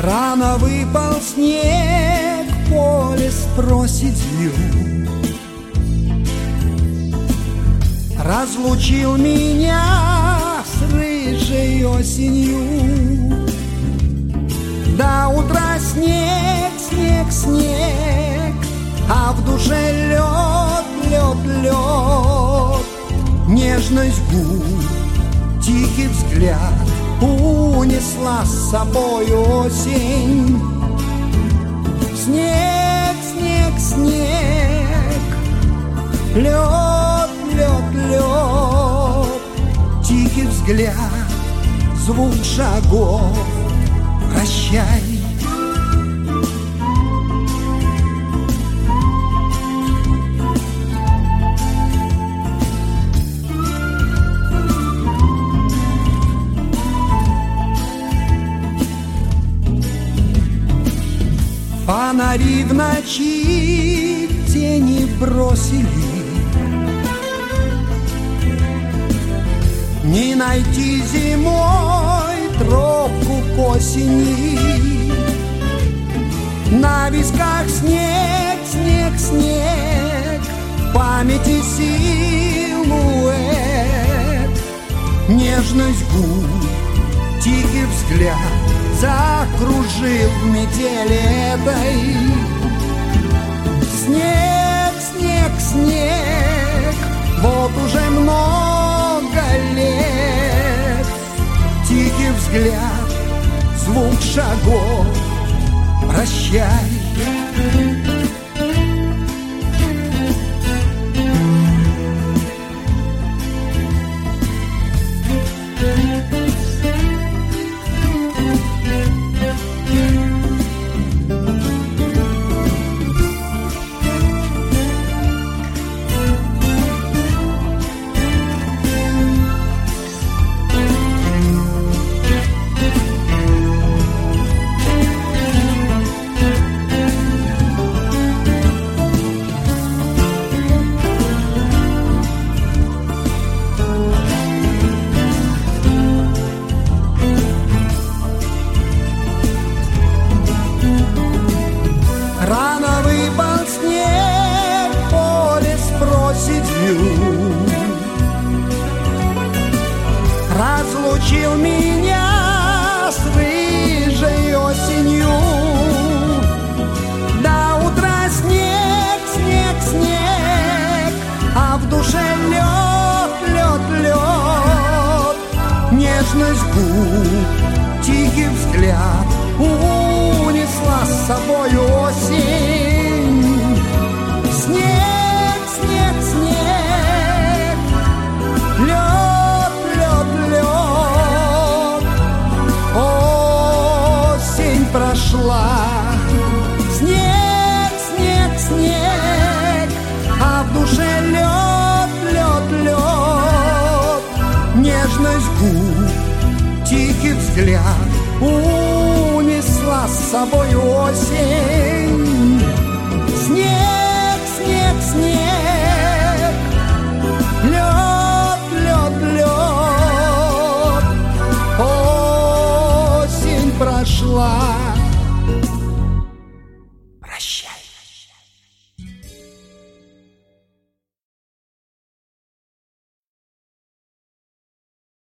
Рано выпал снег, поле с проседью разлучил меня с рыжей осенью. До утра снег, снег, снег, а в душе лед, лед, лед. Нежность губ, тихий взгляд унесла с собой осень. Снег, снег, снег, лед, лед, лед. Тихий взгляд, звук шагов, прощай. Фонари в ночи тени бросили, не найти зимой тропку к осени. На висках снег, снег, снег, в памяти силуэт. Нежность губ, тихий взгляд закружил в метели этой. Снег, снег, снег, вот уже много лет. Тихий взгляд, звук шагов, прощай. Рано выпал снег, поле с проседью разлучил меня с рыжей осенью. До утра снег, снег, снег, а в душе лед, лед, лед. Нежность губ, тихий взгляд унесла с собой осень. Снег, снег, снег, лед, лед, лед. Осень прошла. Снег, снег, снег, а в душе лед, лед, лед. Нежность губ, тихий взгляд унесла с собой осень. Снег, снег, снег, лед, лед, лед. Осень прошла.